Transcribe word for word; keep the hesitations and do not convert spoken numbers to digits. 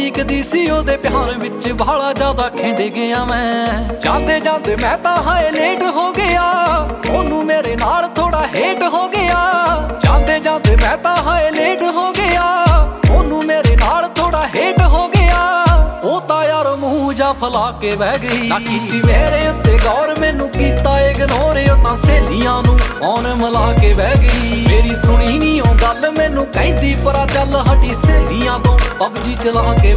ਡੀਕਦੀ ਸੀ ਉਹਦੇ ਪਿਆਰ ਵਿੱਚ ਬਾਲਾ ਜ਼ਿਆਦਾ ਖਿੰਡ ਗਿਆ ਮੈਂ। ਜਾਂਦੇ ਜਾਂਦੇ ਮੈਂ ਤਾਂ ਹਾਏ ਲੇਟ ਹੋ ਗਿਆ, ਉਹਨੂੰ ਮੇਰੇ ਨਾਲ ਥੋੜਾ ਹੇਟ ਹੋ ਗਿਆ। ਜਾਂਦੇ ਜਾਂਦੇ ਮੈਂ ਤਾਂ ਹਾਏ ਲੇਟ ਹੋ ਗਿਆ, ਉਹਨੂੰ ਮੇਰੇ ਨਾਲ ਥੋੜਾ ਹੇਟ ਹੋ ਗਿਆ। ਉਹ ਤਾਂ ਯਾਰ ਮੂੰਹ ਜਾ ਫਲਾ ਕੇ ਬਹਿ ਗਈ, ਨਾ ਕੀਤੀ ਮੇਰੇ ਉੱਤੇ ਗੌਰ, ਮੈਨੂੰ ਕੀਤਾ ਇਗਨੋਰ। ਉਹ ਤਾਂ ਸਹੇਲੀਆਂ ਨੂੰ ਫੋਨ ਮਿਲਾ ਕੇ ਬਹਿ ਗਈ, ਮੇਰੀ ਸੁਣੀ ਨੀ ਉਹ ਗੱਲ, ਮੈਨੂੰ ਕਹਿੰਦੀ ਪਰਾ ਚੱਲ ਹਟੀ ਸਹੇਲੀਆਂ ਤੋਂ ਪਬਜੀ ਚਲਾ ਕੇ